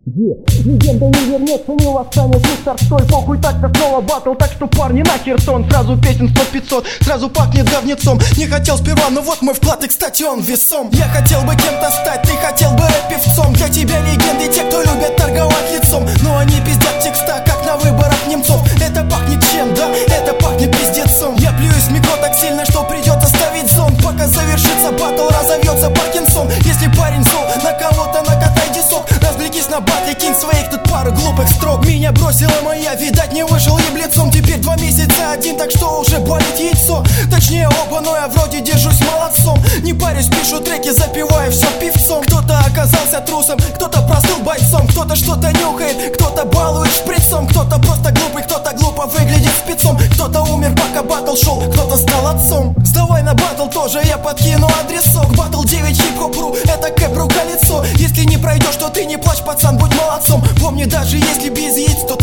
Легенда не вернется, не восстанет мистер Столь. Похуй, так-то снова батл, так что парни нахер сон. Сразу песен 100-500, сразу пахнет говнецом. Не хотел сперва, но вот мой вклад, и кстати он весом. Я хотел бы кем-то стать, ты хотел бы рэп-певцом. Для тебя легенды те, кто любят торговать лицом. Но они пиздят текста, как на выборах немцов. Это пахнет чем, да? Это пахнет пиздецом. Я плююсь в микро так сильно, что придется ставить зон. Пока завершится батл, разовьется Паркинсон. Если парень зол, на кого-то накатай дисок. Развлекись на батле, кинь своих тут пару глупых строк. Меня бросила моя, видать не вышел еблецом. Теперь 2 месяца один, так что уже болит яйцо. Точнее оба, но я вроде держусь молодцом. Не парюсь, пишу треки, запиваю все певцом. Кто-то оказался трусом, кто-то простыл бойцом. Кто-то что-то нюхает, кто-то балует шприцом. Кто-то просто глупый, кто-то глупо выглядит спецом. Кто-то умер, пока батл шел, кто-то стал отцом. Сдавай на батл тоже, я подкину адресок. Батл 9 хип-хоп.ру, это кэп, рука-лицо. Если не пройдешь, то ты не плачь, пацан, будь молодцом. Помни, даже если без яиц, то